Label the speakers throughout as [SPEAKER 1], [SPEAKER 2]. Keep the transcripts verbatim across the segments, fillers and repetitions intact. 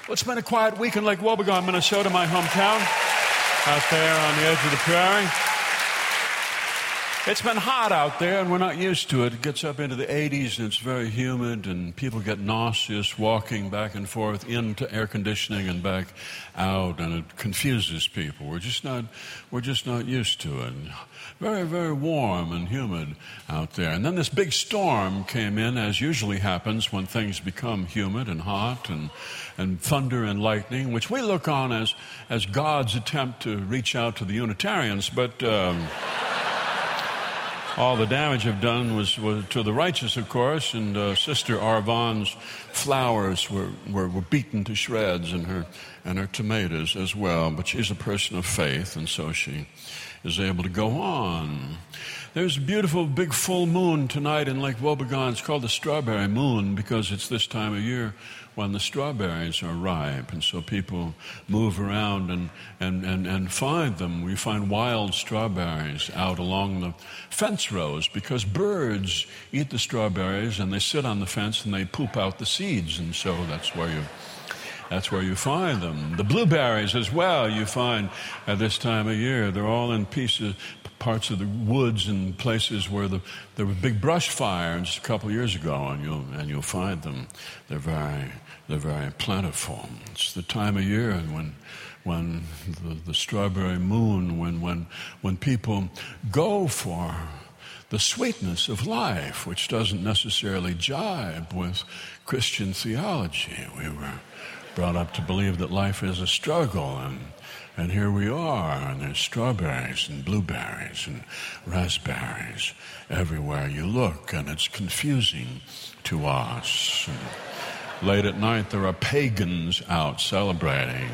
[SPEAKER 1] Well, it's been a quiet week in Lake Wobegon, Minnesota, my hometown, out there on the edge of the prairie. It's been hot out there, and we're not used to it. It gets up into the eighties, and it's very humid, and people get nauseous walking back and forth into air conditioning and back out, and it confuses people. We're just not, we're just not used to it. Very, very warm and humid out there. And then this big storm came in, as usually happens when things become humid and hot, and, and thunder and lightning, which we look on as, as God's attempt to reach out to the Unitarians, but... Um, all the damage I've done was, was to the righteous, of course, and uh, Sister Arvon's flowers were, were, were beaten to shreds, and her, and her tomatoes as well. But she's a person of faith, and so she is able to go on. There's a beautiful big full moon tonight in Lake Wobegon. It's called the Strawberry Moon because it's this time of year when the strawberries are ripe, and so people move around and, and, and, and find them. We find wild strawberries out along the fence rows because birds eat the strawberries and they sit on the fence and they poop out the seeds, and so that's where you that's where you find them. The blueberries as well you find at this time of year. They're all in pieces, parts of the woods and places where the, there was a big brush fire just a couple of years ago, and you'll and you'll find them. They're very they're very plentiful. It's the time of year when when the, the strawberry moon, when when when people go for the sweetness of life, which doesn't necessarily jibe with Christian theology. We were brought up to believe that life is a struggle, and and here we are, and there's strawberries and blueberries and raspberries everywhere you look, and it's confusing to us. And late at night, there are pagans out celebrating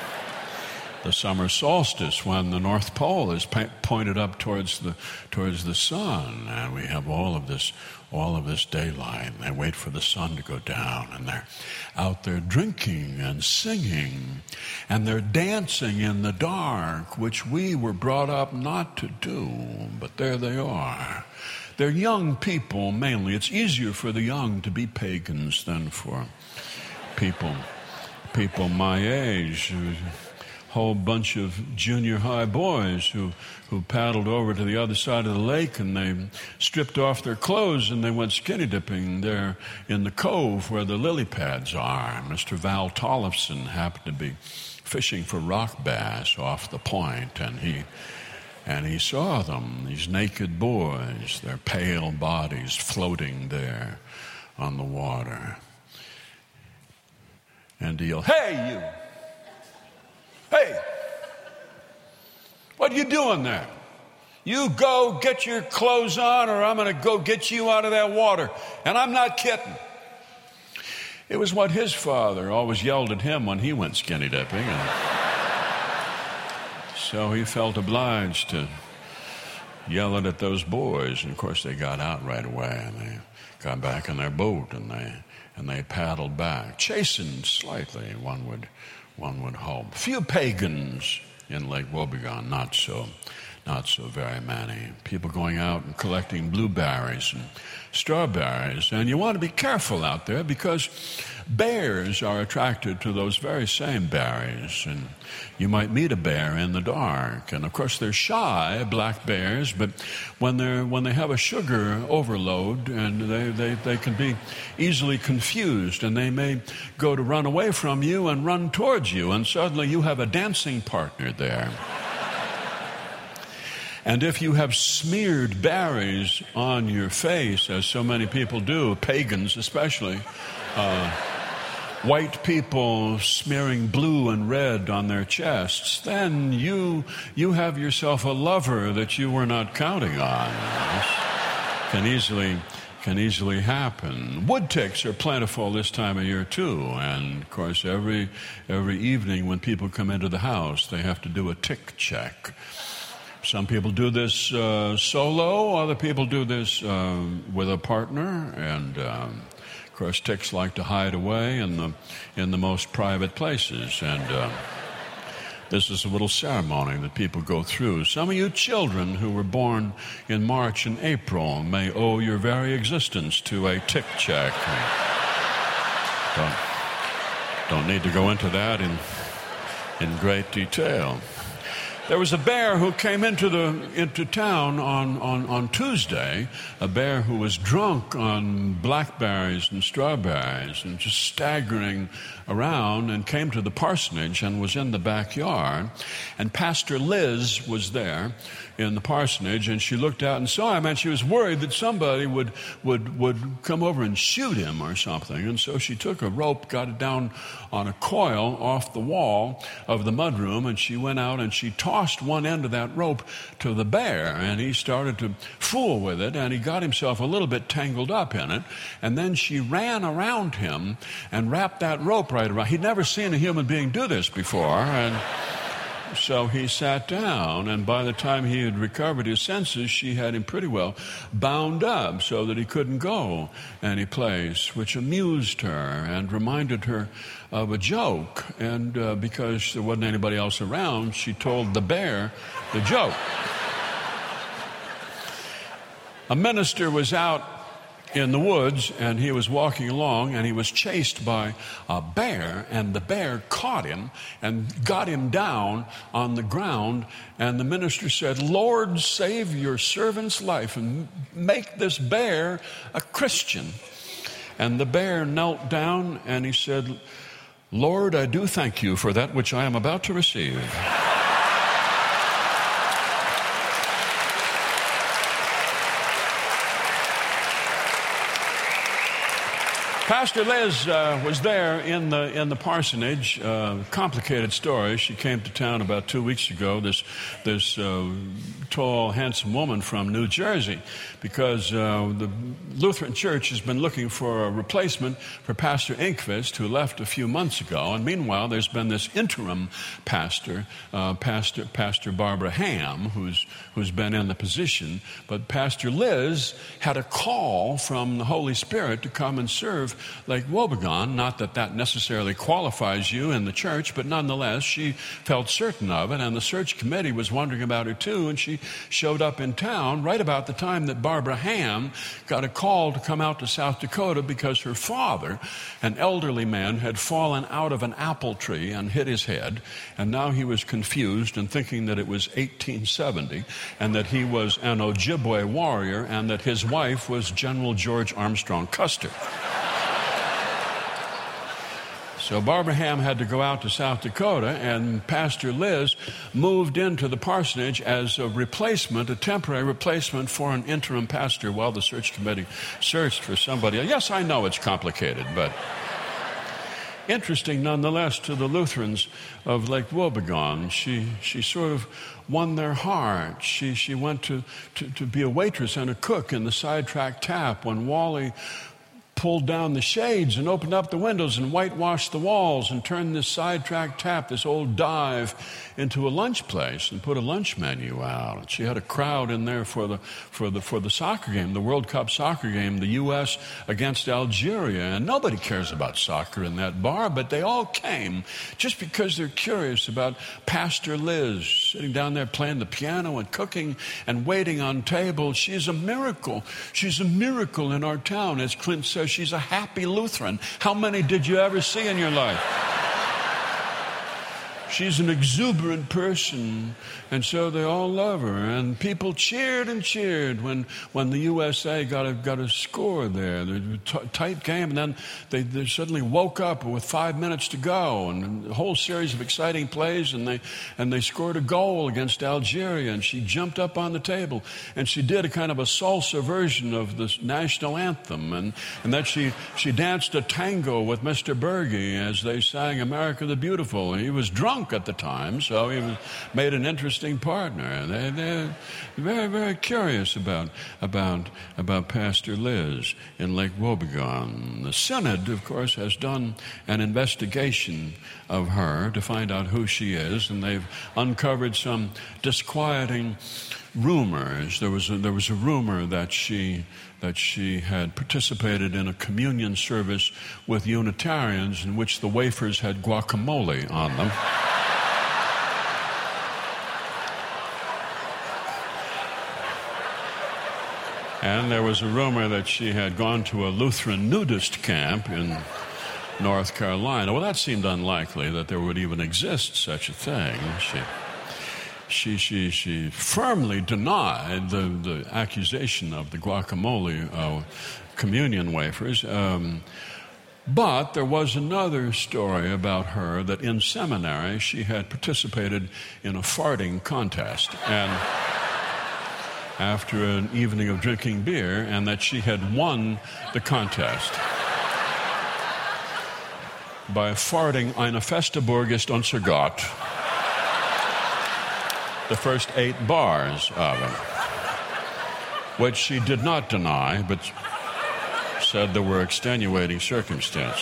[SPEAKER 1] the summer solstice when the North Pole is pa- pointed up towards the towards the sun, and we have all of this all of this daylight, and they wait for the sun to go down, and they're out there drinking and singing, and they're dancing in the dark, which we were brought up not to do, but there they are. They're young people mainly. It's easier for the young to be pagans than for people people my age. Whole bunch of junior high boys who, who paddled over to the other side of the lake, and they stripped off their clothes and they went skinny dipping there in the cove where the lily pads are. Mister Val Tollefson happened to be fishing for rock bass off the point, and he and he saw them, these naked boys, their pale bodies floating there on the water. And he yelled, "Hey, you! Hey, what are you doing there? You go get your clothes on, or I'm going to go get you out of that water." And I'm not kidding. It was what his father always yelled at him when he went skinny dipping. And so he felt obliged to yell it at those boys. And of course they got out right away, and they got back in their boat, and they and they paddled back, chastened slightly, one would One would hope. Few pagans in Lake Wobegon, not so, not so very many. People going out and collecting blueberries and strawberries. And you want to be careful out there because bears are attracted to those very same berries. And you might meet a bear in the dark. And of course they're shy, black bears, but when they're when they have a sugar overload, and they, they, they can be easily confused, and they may go to run away from you and run towards you, and suddenly you have a dancing partner there. And if you have smeared berries on your face, as so many people do, pagans especially, uh, white people smearing blue and red on their chests, then you you have yourself a lover that you were not counting on. This can easily can easily happen. Wood ticks are plentiful this time of year too, and of course every every evening when people come into the house, they have to do a tick check. Some people do this uh, solo, other people do this uh, with a partner, and um, of course ticks like to hide away in the in the most private places, and uh, this is a little ceremony that people go through. Some of you children who were born in March and April may owe your very existence to a tick check. But Don't need to go into that in, in great detail. There was a bear who came into the into town on, on, on Tuesday, a bear who was drunk on blackberries and strawberries and just staggering around, and came to the parsonage and was in the backyard. And Pastor Liz was there in the parsonage, and she looked out and saw him, and she was worried that somebody would would would come over and shoot him or something. And so she took a rope, got it down on a coil off the wall of the mudroom, and she went out and she tossed one end of that rope to the bear, and he started to fool with it, and he got himself a little bit tangled up in it. And then she ran around him and wrapped that rope right around. He'd never seen a human being do this before, and so he sat down, and by the time he had recovered his senses, she had him pretty well bound up so that he couldn't go any place, which amused her and reminded her of a joke. And uh, because there wasn't anybody else around, she told the bear the joke. A minister was out in the woods, and he was walking along, and he was chased by a bear, and the bear caught him and got him down on the ground. And the minister said, "Lord, save your servant's life and make this bear a Christian." And the bear knelt down and he said, "Lord, I do thank you for that which I am about to receive." Pastor Liz uh, was there in the in the parsonage. Uh, complicated story. She came to town about two weeks ago. This this uh, tall, handsome woman from New Jersey, because uh, the Lutheran Church has been looking for a replacement for Pastor Inkvist, who left a few months ago. And meanwhile, there's been this interim pastor, uh, Pastor Pastor Barbara Ham, who's who's been in the position. But Pastor Liz had a call from the Holy Spirit to come and serve Lake Wobegon. Not that that necessarily qualifies you in the church, but nonetheless, she felt certain of it, and the search committee was wondering about her too, and she showed up in town right about the time that Barbara Ham got a call to come out to South Dakota because her father, an elderly man, had fallen out of an apple tree and hit his head, and now he was confused and thinking that it was eighteen seventy, and that he was an Ojibwe warrior, and that his wife was General George Armstrong Custer. So Barbara Ham had to go out to South Dakota, and Pastor Liz moved into the parsonage as a replacement, a temporary replacement for an interim pastor while the search committee searched for somebody. Yes, I know it's complicated, but interesting nonetheless to the Lutherans of Lake Wobegon. She she sort of won their heart. She she went to, to, to be a waitress and a cook in the Sidetrack Tap when Wally pulled down the shades and opened up the windows and whitewashed the walls and turned this Sidetrack Tap, this old dive, into a lunch place and put a lunch menu out. She had a crowd in there for the for the for the soccer game, the World Cup soccer game, the U S against Algeria. And nobody cares about soccer in that bar, but they all came just because they're curious about Pastor Liz sitting down there playing the piano and cooking and waiting on tables. She's a miracle. She's a miracle in our town. As Clint says, she's a happy Lutheran. How many did you ever see in your life? She's an exuberant person, and so they all love her. And people cheered and cheered when, when the U S A got a, got a score there. The t- tight game, and then they, they suddenly woke up with five minutes to go, and a whole series of exciting plays, and they and they scored a goal against Algeria, and she jumped up on the table, and she did a kind of a salsa version of the national anthem, and, and then she, she danced a tango with Mister Berge as they sang America the Beautiful, and he was drunk at the time, so he was, made an interesting partner. They, they're very, very curious about, about, about Pastor Liz in Lake Wobegon. The Synod, of course, has done an investigation of her to find out who she is, and they've uncovered some disquieting rumors. There was a, there was a rumor that she that she had participated in a communion service with Unitarians in which the wafers had guacamole on them. And there was a rumor that she had gone to a Lutheran nudist camp in North Carolina. Well, that seemed unlikely that there would even exist such a thing. She, she, she, she firmly denied the, the accusation of the guacamole uh, communion wafers. Um, but there was another story about her that in seminary she had participated in a farting contest. And after an evening of drinking beer, and that she had won the contest by farting eine feste Burg ist unser Gott, the first eight bars of it, which she did not deny, but said there were extenuating circumstances.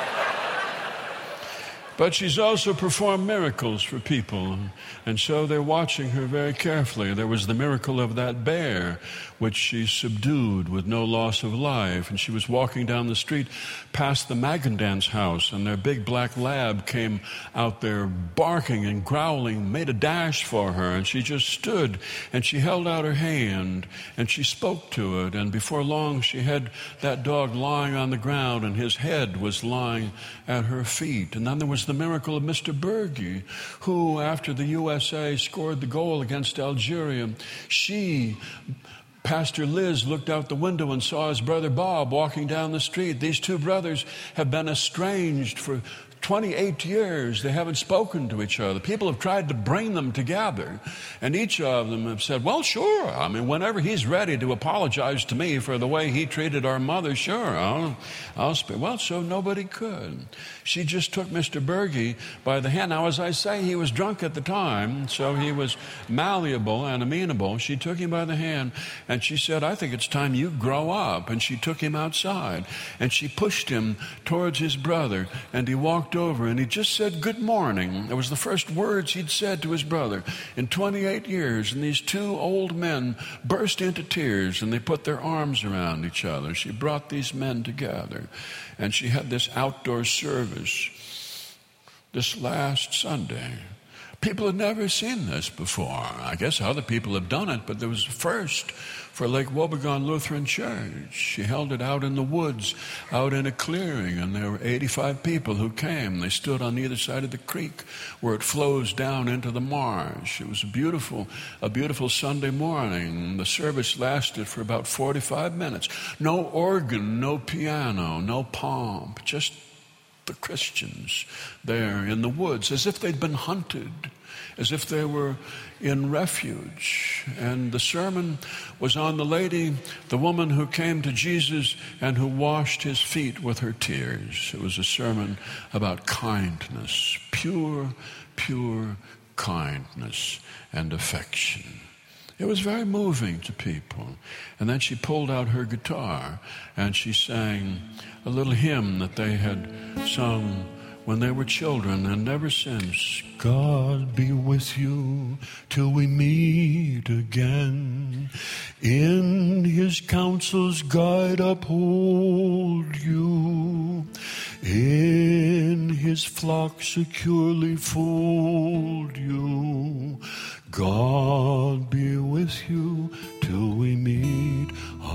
[SPEAKER 1] But she's also performed miracles for people, and so they're watching her very carefully. There was the miracle of that bear, which she subdued with no loss of life, and she was walking down the street past the Magandans' house, and their big black lab came out there barking and growling, made a dash for her, and she just stood, and she held out her hand, and she spoke to it, and before long she had that dog lying on the ground, and his head was lying at her feet. And then there was the miracle of Mister Berge, who, after the U S A scored the goal against Algeria, she, Pastor Liz, looked out the window and saw his brother Bob walking down the street. These two brothers have been estranged for twenty-eight years. They haven't spoken to each other. People have tried to bring them together, and each of them have said, well, sure. I mean, whenever he's ready to apologize to me for the way he treated our mother, sure, I'll, I'll speak. Well, so nobody could. She just took Mister Berge by the hand. Now, as I say, he was drunk at the time, so he was malleable and amenable. She took him by the hand, and she said, I think it's time you grow up. And she took him outside, and she pushed him towards his brother, and he walked over, and he just said, good morning. That was the first words he'd said to his brother in twenty-eight years. And these two old men burst into tears, and they put their arms around each other. She brought these men together, and she had this outdoor service this last Sunday. People had never seen this before. I guess other people have done it, but there was a first for Lake Wobegon Lutheran Church. She held it out in the woods, out in a clearing, and there were eighty-five people who came. They stood on either side of the creek where it flows down into the marsh. It was a beautiful, a beautiful Sunday morning. The service lasted for about forty-five minutes. No organ, no piano, no pomp, just the Christians there in the woods, as if they'd been hunted, as if they were in refuge. And the sermon was on the lady, the woman who came to Jesus and who washed his feet with her tears. It was a sermon about kindness, pure, pure kindness and affection. It was very moving to people. And then she pulled out her guitar and she sang a little hymn that they had sung when they were children and ever since. God be with you till we meet again. In his counsel's guide uphold you. In his flock securely fold you. God be with you till we meet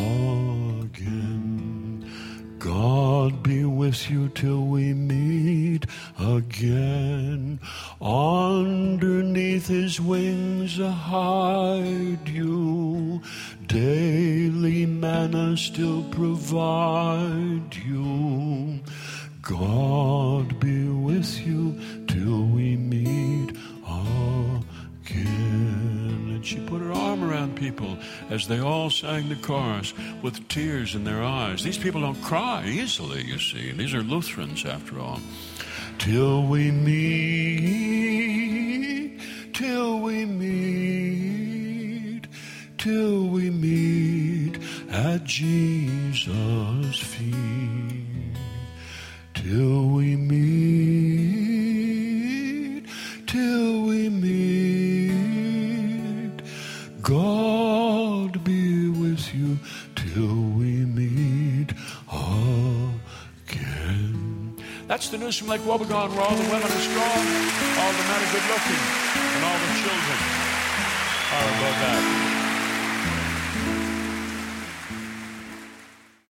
[SPEAKER 1] again. God be with you till we meet again. Underneath his wings hide you. Daily manna still provide you. God be with you till we meet again. And she put her arm around people as they all sang the chorus with tears in their eyes. These people don't cry easily, you see. These are Lutherans, after all. Till we meet, till we meet, till we meet at Jesus' feet. Till we meet, till we meet. God be with you till we meet again. That's the news from Lake Wobegon, where all the women are strong, all the men are good looking, and all the children are above that.